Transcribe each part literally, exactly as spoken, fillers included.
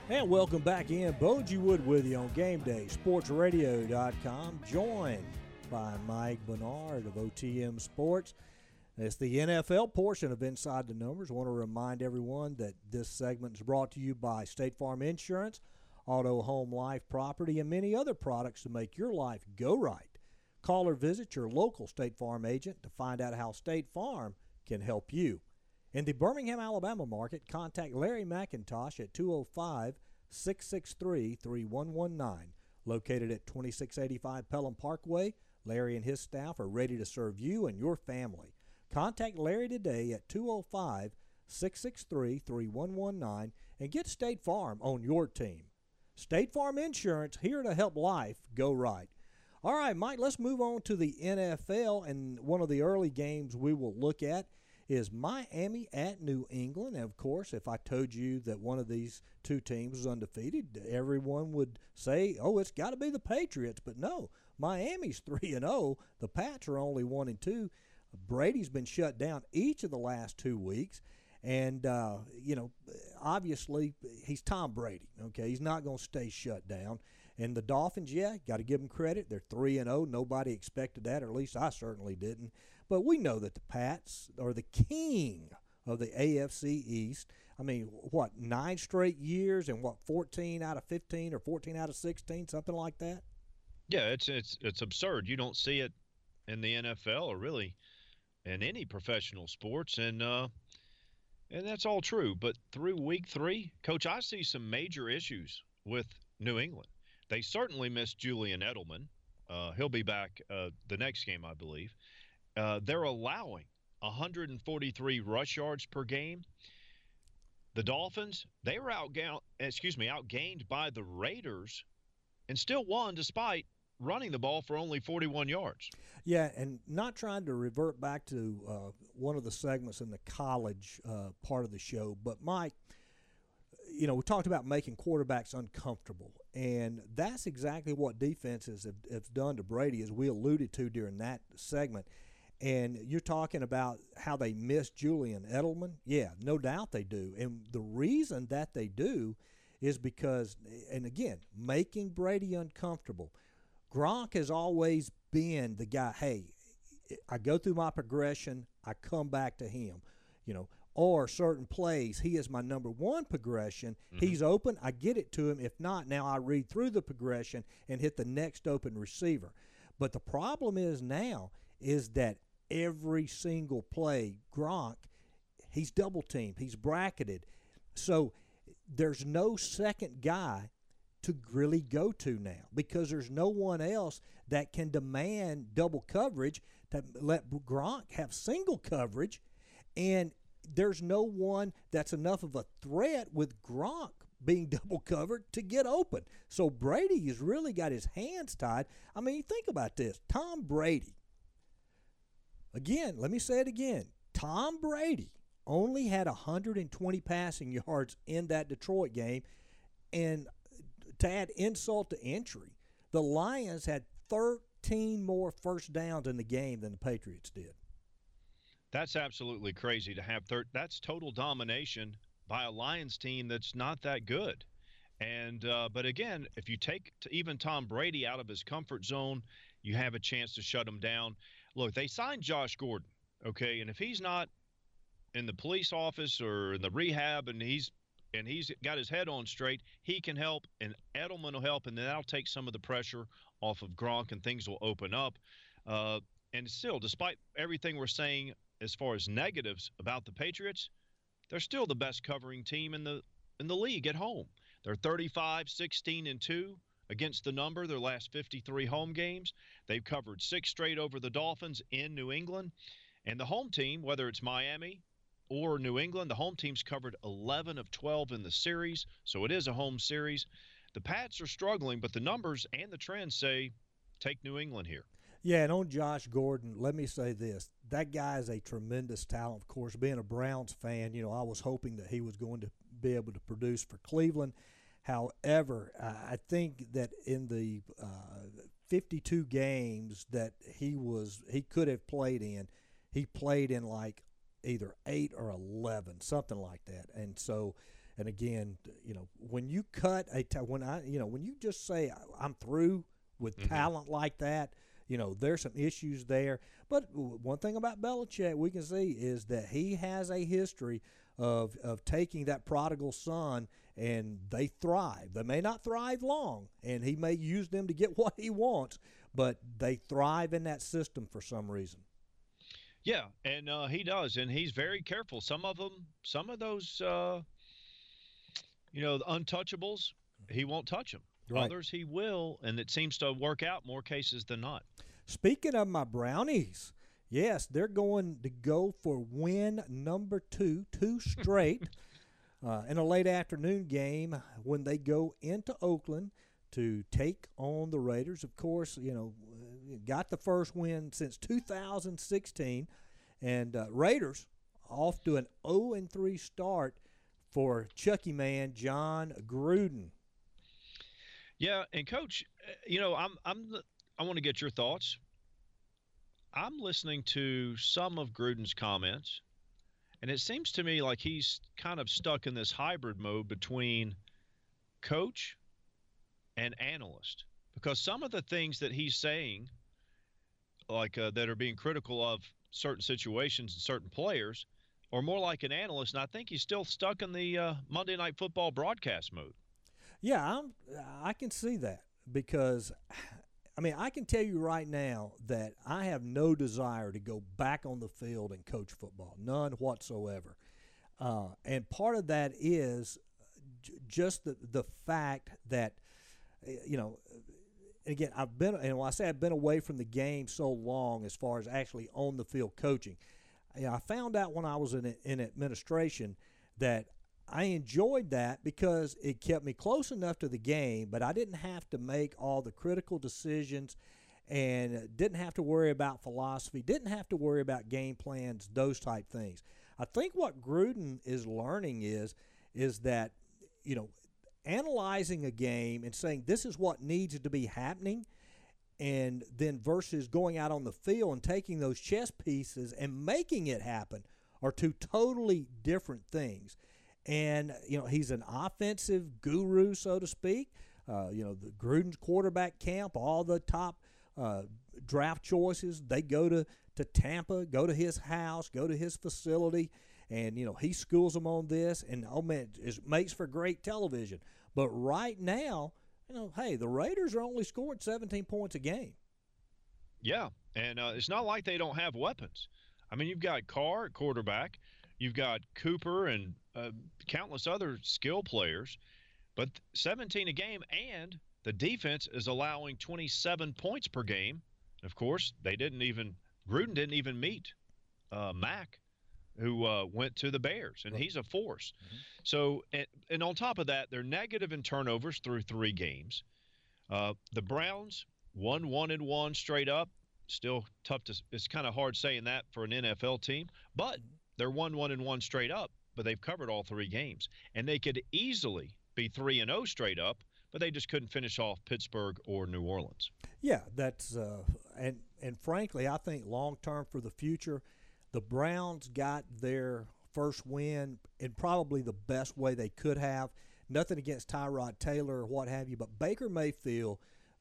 And welcome back in. Boji Wood with you on Game Day Sports Radio dot com, joined by Mike Bernard of O T M Sports. It's the N F L portion of Inside the Numbers. I want to remind everyone that this segment is brought to you by State Farm Insurance, Auto, Home, Life, Property, and many other products to make your life go right. Call or visit your local State Farm agent to find out how State Farm can help you. In the Birmingham, Alabama market, contact Larry McIntosh at two oh five, six six three, three one one nine. Located at twenty-six eighty-five Pelham Parkway, Larry and his staff are ready to serve you and your family. Contact Larry today at two oh five, six six three, three one one nine and get State Farm on your team. State Farm Insurance, here to help life go right. All right, Mike, let's move on to the N F L, and one of the early games we will look at is Miami at New England. And, of course, if I told you that one of these two teams was undefeated, everyone would say, oh, it's got to be the Patriots. But no, Miami's three and oh. The Pats are only one and two. Brady's been shut down each of the last two weeks. And, uh, you know, obviously he's Tom Brady, okay? He's not going to stay shut down. And the Dolphins, yeah, got to give them credit. They're three and oh. Nobody expected that, or at least I certainly didn't. But we know that the Pats are the king of the A F C East. I mean, what, nine straight years and, what, fourteen out of fifteen or fourteen out of sixteen, something like that? Yeah, it's it's it's absurd. You don't see it in the N F L or really in any professional sports. And, uh, And that's all true. But through week three, Coach, I see some major issues with New England. They certainly missed Julian Edelman. Uh, he'll be back uh, the next game, I believe. Uh, they're allowing one hundred forty-three rush yards per game. The Dolphins, they were outgained, excuse me, outgained by the Raiders and still won despite running the ball for only forty-one yards. Yeah, and not trying to revert back to uh, one of the segments in the college uh, part of the show, but Mike, you know, we talked about making quarterbacks uncomfortable, and that's exactly what defenses have, have done to Brady, as we alluded to during that segment. And you're talking about how they miss Julian Edelman. Yeah, no doubt they do. And the reason that they do is because, and again, making Brady uncomfortable. Gronk has always been the guy, hey, I go through my progression, I come back to him, you know, or certain plays, he is my number one progression. Mm-hmm. He's open, I get it to him. If not, now I read through the progression and hit the next open receiver. But the problem is now is that every single play, Gronk, he's double-teamed, he's bracketed. So there's no second guy to really go to now, because there's no one else that can demand double coverage to let Gronk have single coverage, and there's no one that's enough of a threat with Gronk being double covered to get open. So Brady has really got his hands tied. I mean, think about this. Tom Brady, again, let me say it again. Tom Brady only had one hundred twenty passing yards in that Detroit game, and to add insult to injury, the Lions had thirteen more first downs in the game than the Patriots did. That's absolutely crazy to have thir- – that's total domination by a Lions team that's not that good. And uh, but again, if you take to even Tom Brady out of his comfort zone, you have a chance to shut him down. Look, they signed Josh Gordon, okay, and if he's not in the police office or in the rehab and he's and he's got his head on straight, he can help, and Edelman will help, and then that'll take some of the pressure off of Gronk, and things will open up. Uh, and still, despite everything we're saying as far as negatives about the Patriots, they're still the best covering team in the in the league at home. They're thirty-five, sixteen, and two against the number their last fifty-three home games. They've covered six straight over the Dolphins in New England. And the home team, whether it's Miami or New England, the home team's covered eleven of twelve in the series, so it is a home series. The Pats are struggling, but the numbers and the trends say take New England here. Yeah, and on Josh Gordon, let me say this. That guy is a tremendous talent. Of course, being a Browns fan, you know, I was hoping that he was going to be able to produce for Cleveland. However, I think that in the uh, fifty-two games that he was he could have played in, he played in like either eight or eleven, something like that. And so, And again, you know, when you cut a ta- when I you know when you just say I'm through with mm-hmm. talent like that, you know, there's some issues there. But one thing about Belichick we can see is that he has a history of of taking that prodigal son, and they thrive. They may not thrive long, and he may use them to get what he wants, but they thrive in that system for some reason. Yeah, and uh, he does, and he's very careful. Some of them, some of those, uh, you know, the untouchables, he won't touch them. Right. Others he will, and it seems to work out more cases than not. Speaking of my Brownies, yes, they're going to go for win number two, two straight, uh, in a late afternoon game when they go into Oakland to take on the Raiders. Of course, you know, got the first win since two thousand sixteen, and uh, Raiders off to an oh and three start for Chucky man John Gruden. Yeah, and Coach, you know, I'm I'm I want to get your thoughts. I'm listening to some of Gruden's comments, and it seems to me like he's kind of stuck in this hybrid mode between coach and analyst, because some of the things that he's saying, like uh, that are being critical of certain situations and certain players, are more like an analyst, and I think he's still stuck in the uh, Monday Night Football broadcast mode. Yeah, I'm, I can see that because, I mean, I can tell you right now that I have no desire to go back on the field and coach football, none whatsoever. Uh, and part of that is j- just the, the fact that, you know, again, I've been, and when I say I've been away from the game so long as far as actually on the field coaching, you know, I found out when I was in, in administration that I enjoyed that because it kept me close enough to the game, but I didn't have to make all the critical decisions and didn't have to worry about philosophy, didn't have to worry about game plans, those type things. I think what Gruden is learning is, is that, you know, analyzing a game and saying this is what needs to be happening, and then versus going out on the field and taking those chess pieces and making it happen are two totally different things. And, you know, he's an offensive guru, so to speak. Uh, you know, the Gruden's quarterback camp, all the top uh, draft choices, they go to, to Tampa, go to his house, go to his facility, and, you know, he schools them on this. And, oh, man, it makes for great television. But right now, you know, hey, the Raiders are only scoring seventeen points a game. Yeah, and uh, it's not like they don't have weapons. I mean, you've got Carr at quarterback. You've got Cooper and uh, countless other skill players, but seventeen a game, and the defense is allowing twenty-seven points per game. Of course, they didn't even – Gruden didn't even meet uh, Mack, who uh, went to the Bears, and he's a force. Mm-hmm. So, and, and on top of that, they're negative in turnovers through three games. Uh, the Browns, one, one, and one straight up. Still tough to – it's kind of hard saying that for an N F L team, but – they're one, one, and one straight up, but they've covered all three games. And they could easily be three and oh straight up, but they just couldn't finish off Pittsburgh or New Orleans. Yeah, that's uh, and and frankly, I think long term for the future, the Browns got their first win in probably the best way they could have. Nothing against Tyrod Taylor or what have you, but Baker Mayfield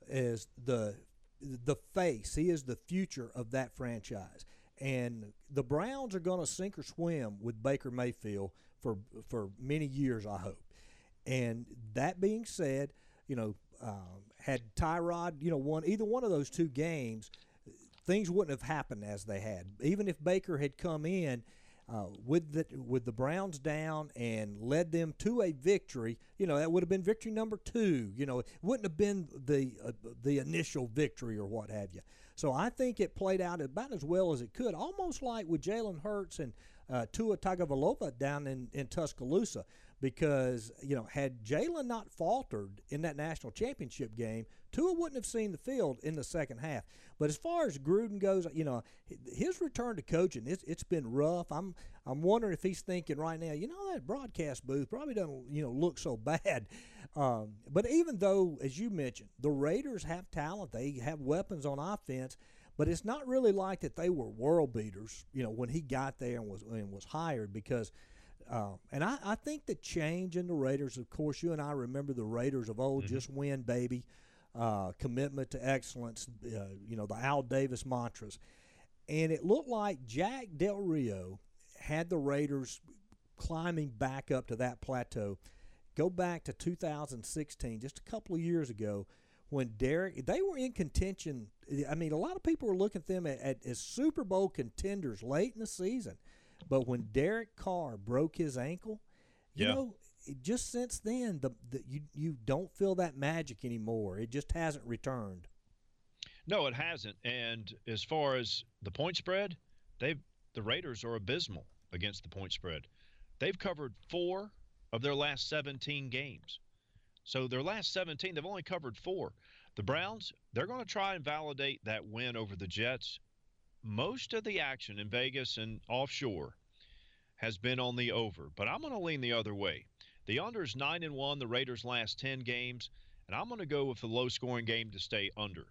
is the the face. He is the future of that franchise. And the Browns are going to sink or swim with Baker Mayfield for for many years, I hope. And that being said, you know, um, had Tyrod, you know, won either one of those two games, things wouldn't have happened as they had. Even if Baker had come in uh, with the with the Browns down and led them to a victory, you know, that would have been victory number two. You know, it wouldn't have been the uh, the initial victory or what have you. So I think it played out about as well as it could, almost like with Jalen Hurts and uh, Tua Tagovailoa down in, in Tuscaloosa, because, you know, had Jalen not faltered in that national championship game, Tua wouldn't have seen the field in the second half. But as far as Gruden goes, you know, his return to coaching, it's, it's been rough. I'm I'm wondering if he's thinking right now, you know, that broadcast booth probably doesn't, you know, look so bad. Um, but even though, as you mentioned, the Raiders have talent, they have weapons on offense, but it's not really like that they were world beaters, you know, when he got there and was and was hired, because uh, and I, I think the change in the Raiders, of course, you and I remember the Raiders of old, Mm-hmm. just win, baby, uh, commitment to excellence, uh, you know, the Al Davis mantras. And it looked like Jack Del Rio had the Raiders climbing back up to that plateau. Go back to two thousand sixteen, just a couple of years ago, when Derek, they were in contention. I mean, a lot of people were looking at them at, at, as Super Bowl contenders late in the season. But when Derek Carr broke his ankle, you yeah. know, just since then, the, the you you don't feel that magic anymore. It just hasn't returned. No, it hasn't. And as far as the point spread, they've the Raiders are abysmal against the point spread. They've covered four of their last seventeen games. So their last seventeen, they've only covered four. The Browns, they're going to try and validate that win over the Jets. Most of the action in Vegas and offshore has been on the over, but I'm going to lean the other way. The under's nine and one, the Raiders' last ten games, and I'm going to go with the low-scoring game to stay under.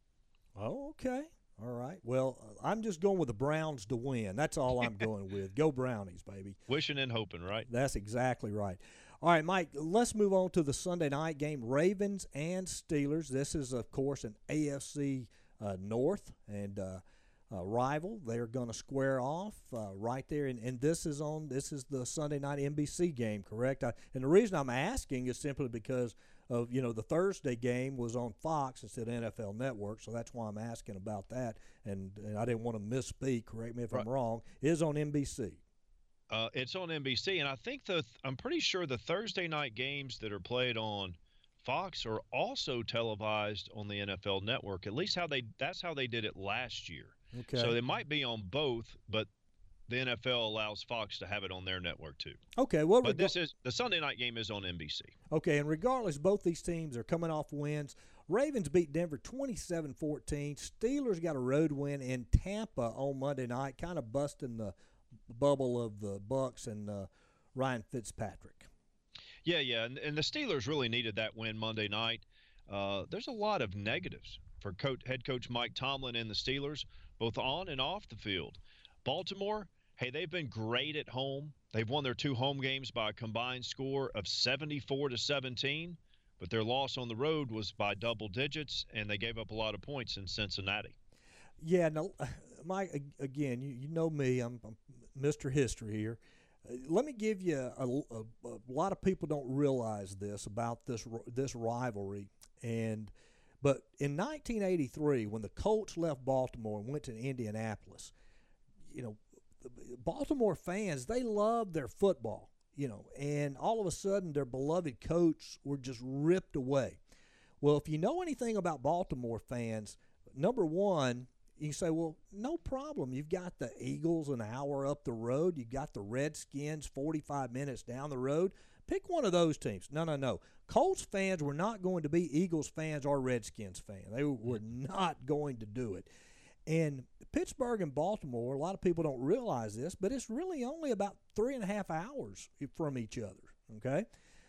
Oh, okay. All right. Well, I'm just going with the Browns to win. That's all I'm going with. Go Brownies, baby. Wishing and hoping, right? That's exactly right. All right, Mike, let's move on to the Sunday night game, Ravens and Steelers. This is, of course, an A F C uh, North and uh, uh, rival. They're going to square off uh, right there, and, and this is on. This is the Sunday night N B C game, correct? I, and the reason I'm asking is simply because of, you know, the Thursday game was on Fox instead of N F L Network, so that's why I'm asking about that. And, and I didn't want to misspeak. Correct me if right. I'm wrong. It is on N B C. Uh, it's on N B C, and I think the I'm pretty sure the Thursday night games that are played on Fox are also televised on the N F L Network. At least how they that's how they did it last year. Okay. So they might be on both, but the N F L allows Fox to have it on their network too. Okay. Well, but reg- this is the Sunday night game is on N B C. Okay, and regardless, both these teams are coming off wins. Ravens beat Denver twenty-seven fourteen. Steelers got a road win in Tampa on Monday night, kind of busting the bubble of the Bucs and uh, Ryan Fitzpatrick. Yeah, yeah, and, and the Steelers really needed that win Monday night. Uh, there's a lot of negatives for coach, head coach Mike Tomlin and the Steelers, both on and off the field. Baltimore, hey, they've been great at home. They've won their two home games by a combined score of seventy-four to seventeen, but their loss on the road was by double digits, and they gave up a lot of points in Cincinnati. Yeah, no, Mike, again, you, you know me. I'm, I'm Mister History here. Uh, let me give you a, a, a lot of people don't realize this about this this rivalry. And but in nineteen eighty-three, when the Colts left Baltimore and went to Indianapolis, you know, Baltimore fans, they loved their football, you know, and all of a sudden their beloved coach were just ripped away. Well, if you know anything about Baltimore fans, number one, you say, well, no problem. You've got the Eagles an hour up the road. You've got the Redskins forty-five minutes down the road. Pick one of those teams. No, no, no. Colts fans were not going to be Eagles fans or Redskins fans. They were not going to do it. And Pittsburgh and Baltimore, a lot of people don't realize this, but it's really only about three and a half hours from each other, okay?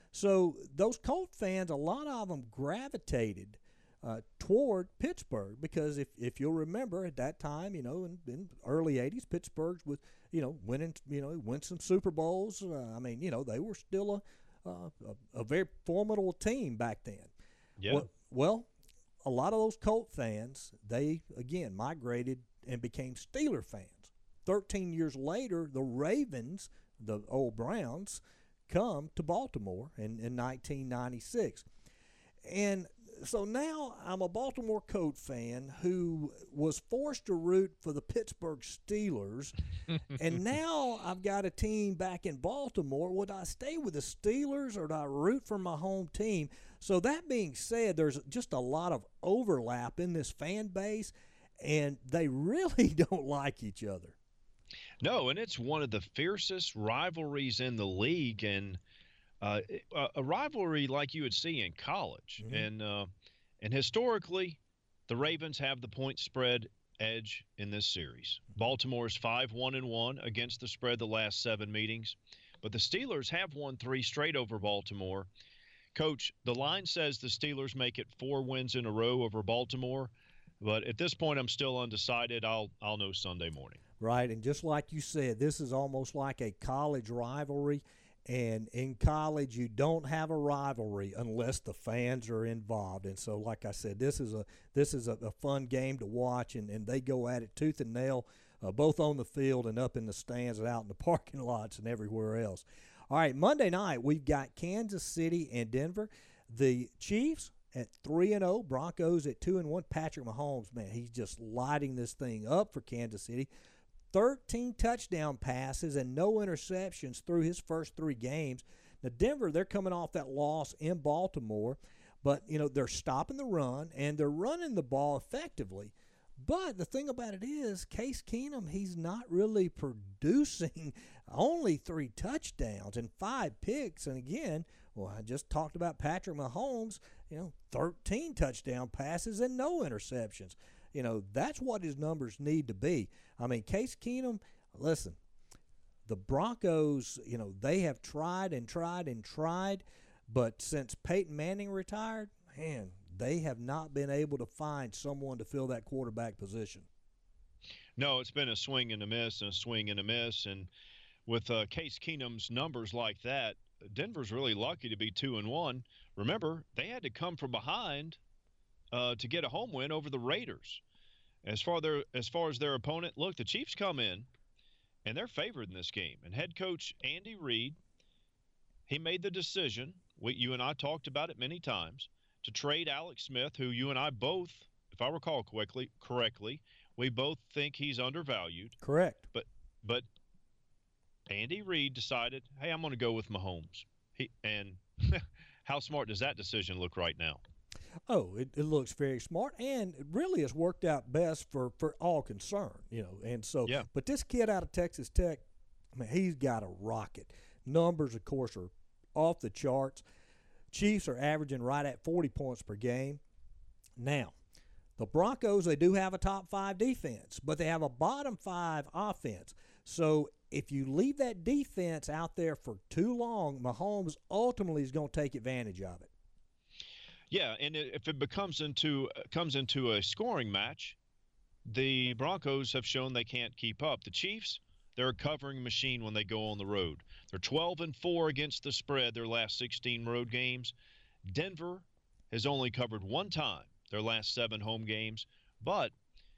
So those Colt fans, a lot of them gravitated Uh, toward Pittsburgh because if, if you'll remember at that time, you know, in, in early eighties, Pittsburgh was, you know, winning, you know, win some Super Bowls. Uh, I mean, you know, they were still a, uh, a a very formidable team back then. Yeah. Well, well, a lot of those Colt fans, they again migrated and became Steeler fans. Thirteen years later, the Ravens, the old Browns, come to Baltimore in, in nineteen ninety-six, and so now I'm a Baltimore Colt fan who was forced to root for the Pittsburgh Steelers, and now I've got a team back in Baltimore. Would I stay with the Steelers or do I root for my home team? So that being said, there's just a lot of overlap in this fan base, and they really don't like each other. No, and it's one of the fiercest rivalries in the league, and Uh, a rivalry like you would see in college. Mm-hmm. And uh, and historically, the Ravens have the point spread edge in this series. Baltimore's five one and one against the spread the last seven meetings. But the Steelers have won three straight over Baltimore. Coach, the line says the Steelers make it four wins in a row over Baltimore. But at this point, I'm still undecided. I'll I'll know Sunday morning. Right, and just like you said, this is almost like a college rivalry. And in college, you don't have a rivalry unless the fans are involved. And so, like I said, this is a this is a, a fun game to watch, and, and they go at it tooth and nail, uh, both on the field and up in the stands and out in the parking lots and everywhere else. All right, Monday night we've got Kansas City and Denver. The Chiefs at three and zero, Broncos at two and one. Patrick Mahomes, man, he's just lighting this thing up for Kansas City. thirteen touchdown passes and no interceptions through his first three games. Now, Denver, they're coming off that loss in Baltimore, but, you know, they're stopping the run, and they're running the ball effectively. But the thing about it is, Case Keenum, he's not really producing. Only three touchdowns and five picks. And, again, well, I just talked about Patrick Mahomes, you know, thirteen touchdown passes and no interceptions. You know, that's what his numbers need to be. I mean, Case Keenum, listen, the Broncos, you know, they have tried and tried and tried, but since Peyton Manning retired, man, they have not been able to find someone to fill that quarterback position. No, it's been a swing and a miss and a swing and a miss. And with uh, Case Keenum's numbers like that, Denver's really lucky to be two and one. Remember, they had to come from behind uh, to get a home win over the Raiders. As far their as far as their opponent, look, the Chiefs come in, and they're favored in this game. And head coach Andy Reid, he made the decision, we, you and I talked about it many times, to trade Alex Smith, who you and I both, if I recall correctly, correctly, we both think he's undervalued. Correct. But but Andy Reid decided, hey, I'm going to go with Mahomes. He, and how smart does that decision look right now? Oh, it, it looks very smart, and it really has worked out best for, for all concerned, you know. And so, yeah. But this kid out of Texas Tech, I mean, he's got a rocket. Numbers, of course, are off the charts. Chiefs are averaging right at forty points per game. Now, the Broncos, they do have a top five defense, but they have a bottom five offense. So if you leave that defense out there for too long, Mahomes ultimately is going to take advantage of it. Yeah, and if it becomes into comes into a scoring match, the Broncos have shown they can't keep up. The Chiefs, they're a covering machine when they go on the road. They're twelve and four against the spread their last sixteen road games. Denver has only covered one time their last seven home games. But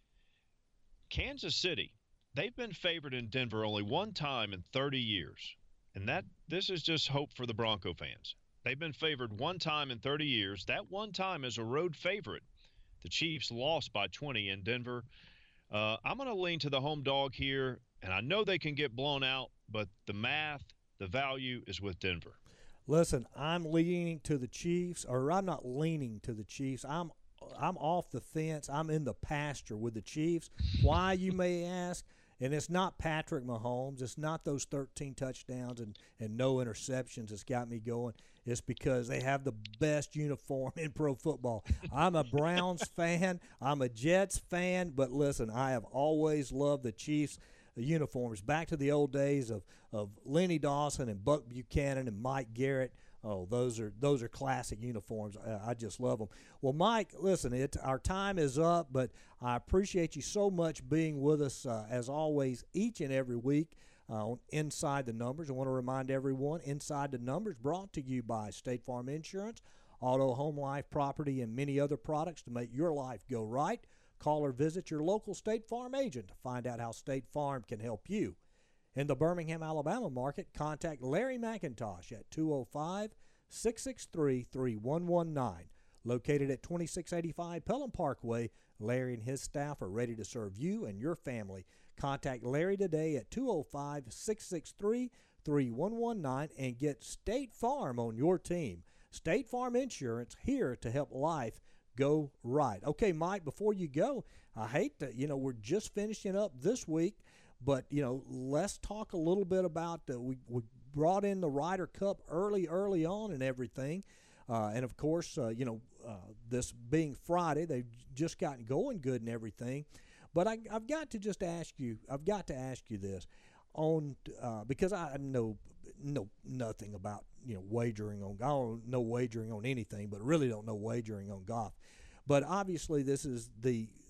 Kansas City, they've been favored in Denver only one time in thirty years. And that this is just hope for the Bronco fans. They've been favored one time in thirty years. That one time as a road favorite. The Chiefs lost by twenty in Denver. Uh, I'm going to lean to the home dog here, and I know they can get blown out, but the math, the value is with Denver. Listen, I'm leaning to the Chiefs, or I'm not leaning to the Chiefs. I'm I'm off the fence. I'm in the pasture with the Chiefs. Why, you may ask? And it's not Patrick Mahomes. It's not those thirteen touchdowns and, and no interceptions that's got me going. It's because they have the best uniform in pro football. I'm a Browns fan. I'm a Jets fan. But, listen, I have always loved the Chiefs uniforms. Back to the old days of, of Lenny Dawson and Buck Buchanan and Mike Garrett. Oh, those are those are classic uniforms. I, I just love them. Well, Mike, listen, it our time is up, but I appreciate you so much being with us, uh, as always, each and every week uh, on Inside the Numbers. I want to remind everyone, Inside the Numbers brought to you by State Farm Insurance, Auto, Home, Life, Property, and many other products to make your life go right. Call or visit your local State Farm agent to find out how State Farm can help you. In the Birmingham, Alabama market, contact Larry McIntosh at two oh five, six six three, three one one nine. Located at twenty-six eighty-five Pelham Parkway, Larry and his staff are ready to serve you and your family. Contact Larry today at two oh five, six six three, three one one nine and get State Farm on your team. State Farm Insurance, here to help life go right. Okay, Mike, before you go, I hate to, you know, we're just finishing up this week. But, you know, let's talk a little bit about uh, we, we brought in the Ryder Cup early, early on and everything. Uh, and, of course, uh, you know, uh, this being Friday, they've just gotten going good and everything. But I, I've got to just ask you, I've got to ask you this on uh, because I know know nothing about, you know, wagering on, I don't know wagering on anything, but really don't know wagering on golf. But obviously this is the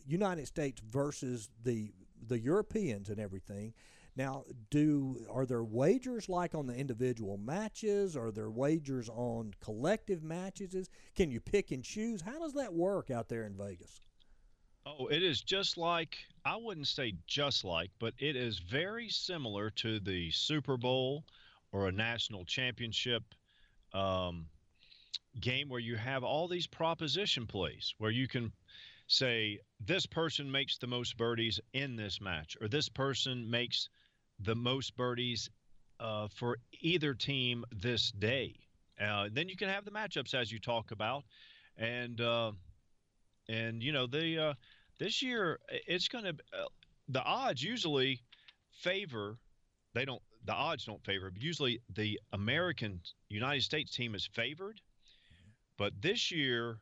United States versus the the Europeans and everything. Now, do are there wagers like on the individual matches? Are there wagers on collective matches? Can you pick and choose? How does that work out there in Vegas? Oh, it is just like, I wouldn't say just like, but it is very similar to the Super Bowl or a national championship um, game where you have all these proposition plays where you can say this person makes the most birdies in this match, or this person makes the most birdies uh, for either team this day. Uh, then you can have the matchups as you talk about, and uh, and you know the uh, this year it's going to uh, the odds usually favor they don't the odds don't favor, but usually the American United States team is favored, but this year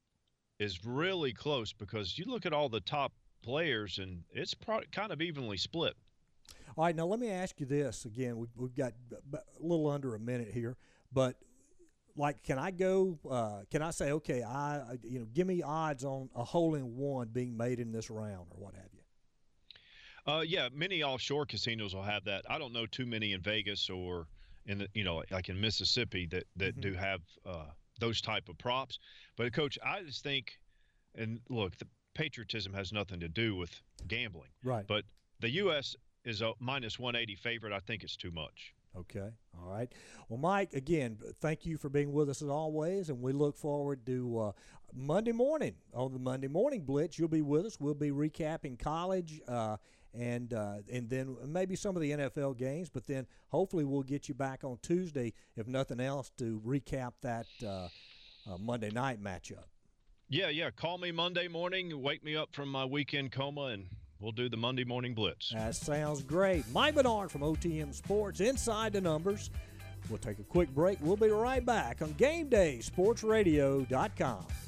is really close because you look at all the top players and it's pro- kind of evenly split. All right, now let me ask you this again. We, we've got a little under a minute here, but like, can I go? Uh, can I say, okay, I you know, give me odds on a hole in one being made in this round or what have you? Uh, yeah, many offshore casinos will have that. I don't know too many in Vegas or in the you know like in Mississippi that that mm-hmm. do have uh, those type of props. But Coach, I just think, and look, the patriotism has nothing to do with gambling, right? But the U S is a minus one eighty favorite. I think it's too much. Okay. All right. Well, Mike, again, thank you for being with us as always, and we look forward to uh, Monday morning on the Monday Morning Blitz. You'll be with us. We'll be recapping college uh, and uh, and then maybe some of the N F L games, but then hopefully we'll get you back on Tuesday, if nothing else, to recap that uh, uh, Monday night matchup. Yeah, yeah. Call me Monday morning, wake me up from my weekend coma, and we'll do the Monday Morning Blitz. That sounds great. Mike Bernard from O T M Sports, Inside the Numbers. We'll take a quick break. We'll be right back on Game Day Sports Radio dot com.